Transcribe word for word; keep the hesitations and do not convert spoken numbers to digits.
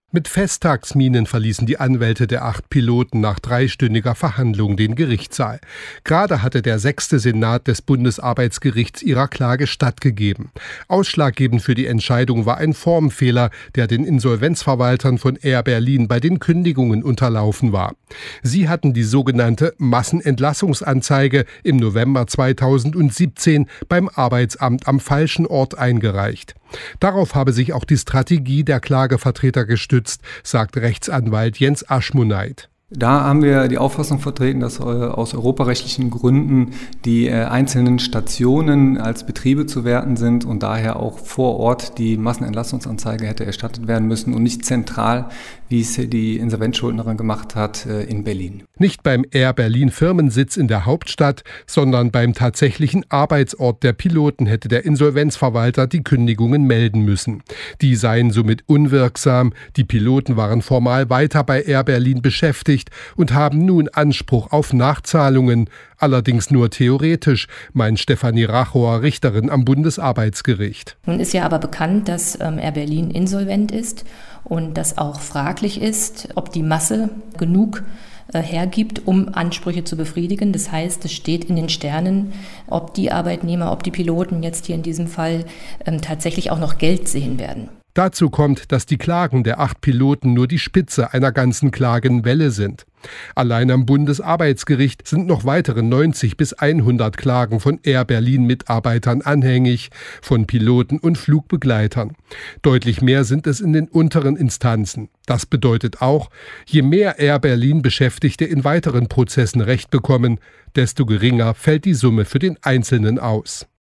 Mit Festtagsmienen verließen die Anwälte der acht Piloten nach dreistündiger Verhandlung den Gerichtssaal. Gerade hatte der sechste Senat des Bundesarbeitsgerichts ihrer Klage stattgegeben. Ausschlaggebend für die Entscheidung war ein Formfehler, der den Insolvenzverwaltern von Air Berlin bei den Kündigungen unterlaufen war. Sie hatten die sogenannte Massenentlassungsanzeige im November zweitausendsiebzehn beim Arbeitsamt am falschen Ort eingereicht. Darauf habe sich auch die Strategie der Klagevertreter gestützt, sagt Rechtsanwalt Jens Aschmoneit. Da haben wir die Auffassung vertreten, dass aus europarechtlichen Gründen die einzelnen Stationen als Betriebe zu werten sind und daher auch vor Ort die Massenentlassungsanzeige hätte erstattet werden müssen und nicht zentral, wie es die Insolvenzschuldnerin gemacht hat, in Berlin. Nicht beim Air Berlin Firmensitz in der Hauptstadt, sondern beim tatsächlichen Arbeitsort der Piloten hätte der Insolvenzverwalter die Kündigungen melden müssen. Die seien somit unwirksam, die Piloten waren formal weiter bei Air Berlin beschäftigt und haben nun Anspruch auf Nachzahlungen, allerdings nur theoretisch, meint Stefanie Rachower, Richterin am Bundesarbeitsgericht. Nun ist ja aber bekannt, dass ähm, Air Berlin insolvent ist und dass auch fraglich ist, ob die Masse genug äh, hergibt, um Ansprüche zu befriedigen. Das heißt, es steht in den Sternen, ob die Arbeitnehmer, ob die Piloten jetzt hier in diesem Fall ähm, tatsächlich auch noch Geld sehen werden. Dazu kommt, dass die Klagen der acht Piloten nur die Spitze einer ganzen Klagenwelle sind. Allein am Bundesarbeitsgericht sind noch weitere neunzig bis hundert Klagen von Air Berlin Mitarbeitern anhängig, von Piloten und Flugbegleitern. Deutlich mehr sind es in den unteren Instanzen. Das bedeutet auch, je mehr Air Berlin Beschäftigte in weiteren Prozessen Recht bekommen, desto geringer fällt die Summe für den Einzelnen aus.